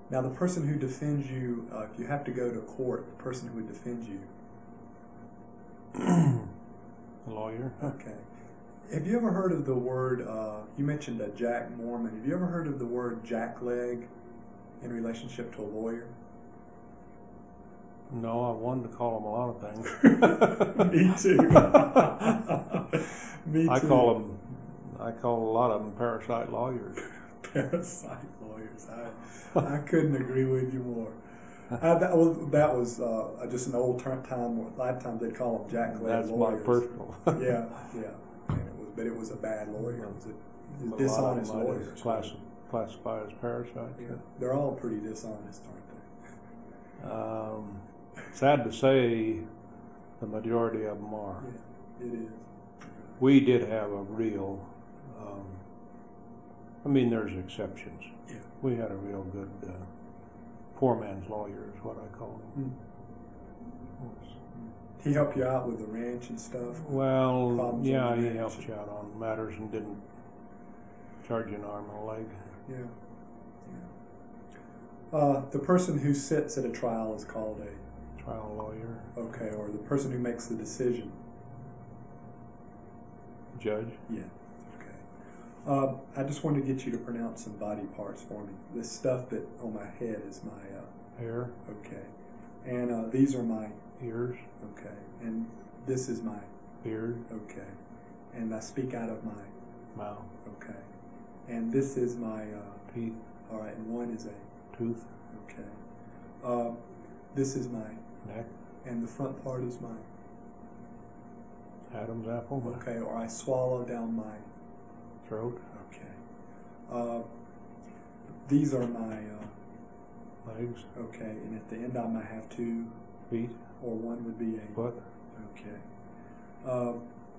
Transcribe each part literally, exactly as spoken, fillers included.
Now, the person who defends you, uh, if you have to go to court, the person who would defend you. A lawyer. Okay. Have you ever heard of the word, uh, you mentioned a Jack Mormon, have you ever heard of the word jackleg in relationship to a lawyer? No, I wanted to call them a lot of things. Me too. Me too. I call them, I call a lot of them parasite lawyers. Parasite lawyers. I, I couldn't agree with you more. I, that was, that was uh, just an old term time. A lot of times they'd call them jackleg That's lawyers. my personal. yeah, yeah. And it was, but it was a bad lawyer. It was a, it was But dishonest a lot of them lawyer. is class, classified as parasites. Yeah, they're all pretty dishonest, aren't they? Um, sad to say, the majority of them are. Yeah, it is. We did have a real, um, I mean, there's exceptions. Yeah. We had a real good uh, poor man's lawyer is what I call him. Mm. He helped you out with the ranch and stuff? Well, Problems yeah, on the he ranch. helped you out on matters and didn't charge you an arm and a leg. Yeah. yeah. Uh, the person who sits at a trial is called a... Trial lawyer. Okay, or the person who makes the decision. Judge. Yeah. Okay. Uh, I just wanted to get you to pronounce some body parts for me. This stuff that on my head is my... Uh, Hair. okay. And uh, these are my... Ears. Okay. And this is my... Beard. Okay. And I speak out of my... Mouth. Okay. And this is my... Uh, Teeth. all right, and one is a... Tooth. Okay. Uh, this is my... Neck. And the front part is my... Adam's apple. Okay, or I swallow down my... Throat. Okay. Uh, these are my... Uh, Legs. okay, and at the end I might have two, Feet. or one would be a... Foot. Okay. Uh,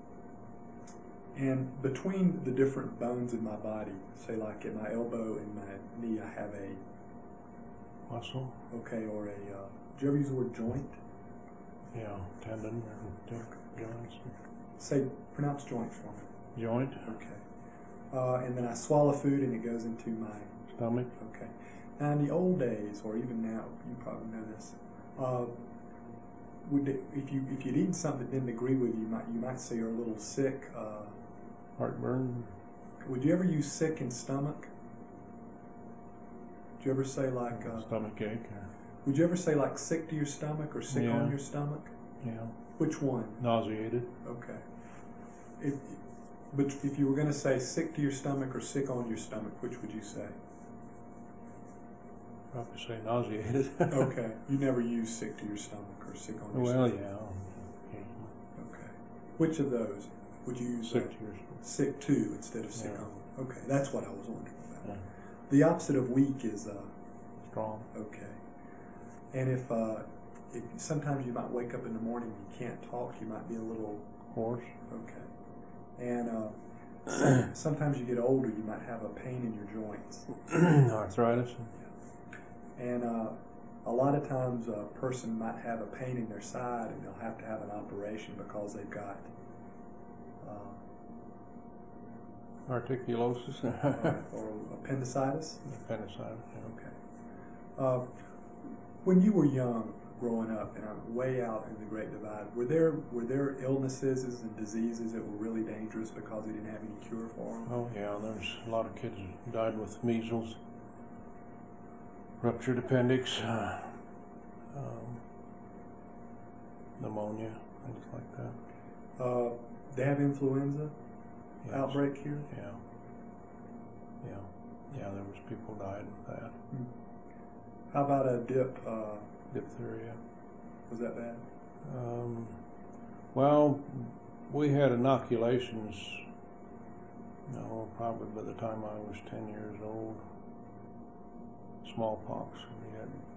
and between the different bones in my body, say like at my elbow and my knee, I have a... Muscle. Okay, or a... Uh, do you ever use the word joint? Yeah. Tendon or joints. Say, pronounce joint for me. Joint. Okay. Uh, and then I swallow food and it goes into my... Stomach. Okay. Now in the old days, or even now, you probably know this, uh, would it, if you if you'd eaten something that didn't agree with you, you might you might say you're a little sick. Uh, Heartburn. would you ever use sick in stomach? Would you ever say like... Uh, Stomach ache. Or, would you ever say like sick to your stomach or sick Yeah. on your stomach? yeah. Which one? Nauseated. Okay. If but if you were going to say sick to your stomach or sick on your stomach, which would you say? Probably say nauseated. Okay. You never use sick to your stomach or sick on your Well, stomach? yeah. Okay. Which of those would you use? Sick uh, to your stomach. sick to instead of sick Yeah. on? Okay, that's what I was wondering about. Yeah. The opposite of weak is uh, Strong. okay. And if, uh, if sometimes you might wake up in the morning and you can't talk, you might be a little Horse. okay. And uh, sometimes you get older, you might have a pain in your joints. Arthritis. And uh, a lot of times a person might have a pain in their side and they'll have to have an operation because they've got uh, Articulosis. or, or appendicitis. Appendicitis. Yeah. Okay. Uh, when you were young, growing up, and I'm way out in the Great Divide, were there were there illnesses and diseases that were really dangerous because they didn't have any cure for them? Oh yeah, there's a lot of kids who died with measles, ruptured appendix, uh, um, pneumonia, things like that. Uh, they have influenza Yes. outbreak here. Yeah. Yeah. Yeah, there was people died with that. Hmm. How about a dip? Uh, Diphtheria. was that bad? Um, well, we had inoculations, no, probably by the time I was ten years old. Smallpox. We had